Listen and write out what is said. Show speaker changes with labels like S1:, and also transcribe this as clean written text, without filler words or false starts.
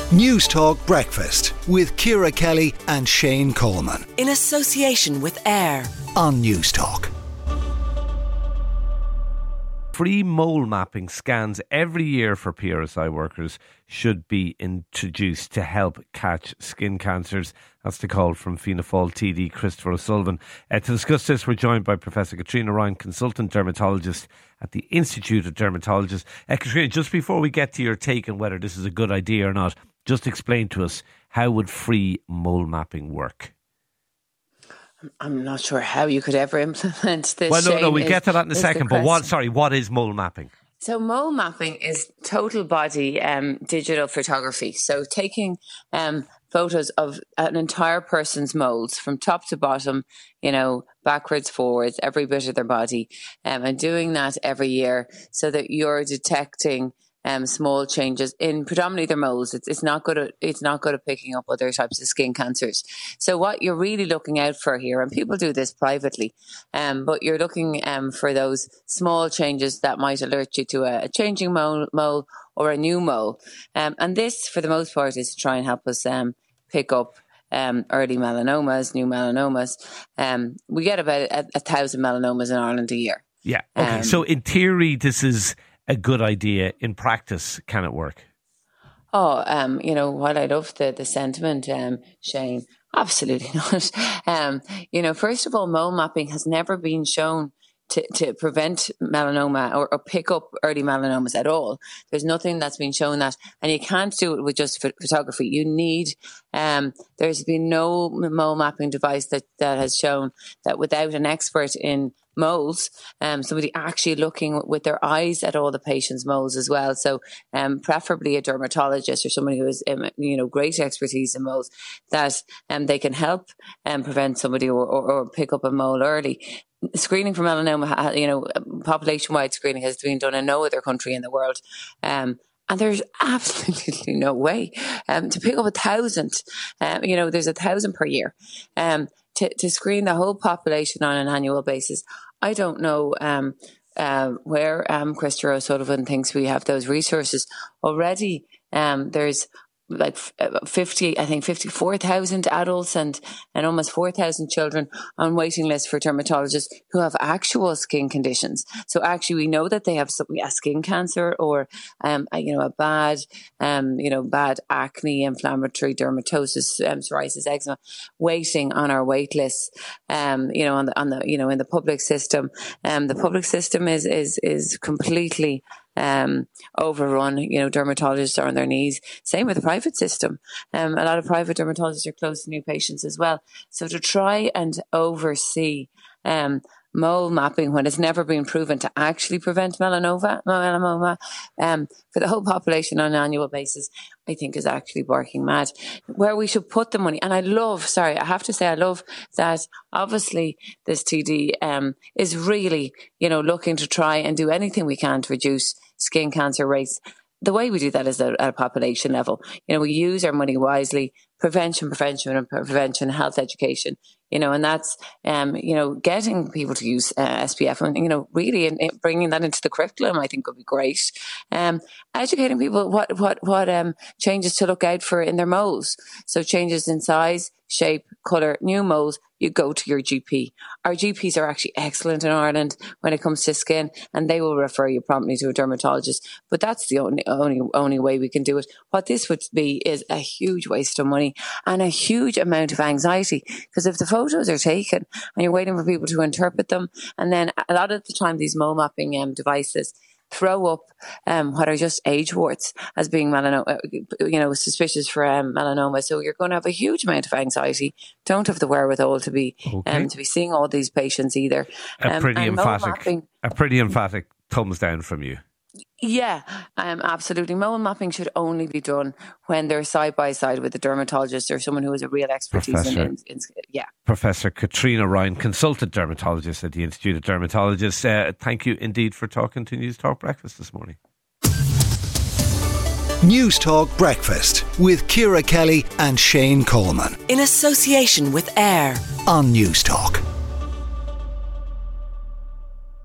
S1: News Talk Breakfast with Ciara Kelly and Shane Coleman.
S2: In association with AIR
S1: On News Talk.
S3: Free mole mapping scans every year for PRSI workers should be introduced to help catch skin cancers. That's the call from Fianna Fáil TD Christopher O'Sullivan. To discuss this, we're joined by Professor Catriona Ryan, consultant dermatologist at the Institute of Dermatologists. Catriona, just before we get to your take on whether this is a good idea or not, just explain to us, how would free mole mapping work?
S4: I'm not sure how you could ever implement this.
S3: Well, no, we'll get to that in a second. But what is mole mapping?
S4: So mole mapping is total body digital photography. So taking photos of an entire person's moles from top to bottom, backwards, forwards, every bit of their body, and doing that every year so that you're detecting small changes in predominantly their moles. It's not good at picking up other types of skin cancers. So what you're really looking out for here, and people do this privately, but you're looking for those small changes that might alert you to a changing mole or a new mole. And this, for the most part, is to try and help us pick up early melanomas, new melanomas. We get about 1,000 melanomas in Ireland a year.
S3: Yeah. Okay. So in theory, this is a good idea. In practice, can it work?
S4: While I love the sentiment, Shane, absolutely not. First of all, mole mapping has never been shown to prevent melanoma or pick up early melanomas at all. There's nothing that's been shown that, and you can't do it with just photography. You need, there's been no mole mapping device that has shown that without an expert in moles, somebody actually looking with their eyes at all the patient's moles as well. So, preferably a dermatologist or somebody who has, great expertise in moles, that they can help prevent somebody or pick up a mole early. Screening for melanoma, population-wide screening has been done in no other country in the world. And there's absolutely no way to pick up 1,000. There's 1,000 per year. To screen the whole population on an annual basis, I don't know where Christopher O'Sullivan thinks we have those resources already. There's like 54,000 adults and almost 4,000 children on waiting lists for dermatologists who have actual skin conditions. So actually we know that they have a skin cancer or, a bad acne, inflammatory dermatosis, psoriasis, eczema, waiting on our wait lists, in the public system. The public system is completely overrun. Dermatologists are on their knees. Same with the private system. A lot of private dermatologists are close to new patients as well. So to try and oversee mole mapping when it's never been proven to actually prevent melanoma for the whole population on an annual basis, I think is actually barking mad. Where we should put the money, and I love that obviously this TD is really, looking to try and do anything we can to reduce skin cancer rates. The way we do that is at a population level. We use our money wisely, prevention, health education, and that's, getting people to use SPF and, really and bringing that into the curriculum, I think would be great. Educating people what changes to look out for in their moles. So changes in size, shape, colour, new moles, you go to your GP. Our GPs are actually excellent in Ireland when it comes to skin, and they will refer you promptly to a dermatologist. But that's the only way we can do it. What this would be is a huge waste of money and a huge amount of anxiety, because if the photos are taken and you're waiting for people to interpret them, and then a lot of the time these mole mapping devices throw up what are just age warts as being melanoma, suspicious for melanoma. So you're going to have a huge amount of anxiety. Don't have the wherewithal to be seeing all these patients either.
S3: A pretty emphatic thumbs down from you.
S4: Yeah, absolutely. Mole mapping should only be done when they're side by side with a dermatologist or someone who has a real expertise in
S3: Professor Catriona Ryan, consultant dermatologist at the Institute of Dermatologists. Thank you indeed for talking to News Talk Breakfast this morning.
S1: News Talk Breakfast with Ciara Kelly and Shane Coleman.
S2: In association with AIR
S1: On News Talk.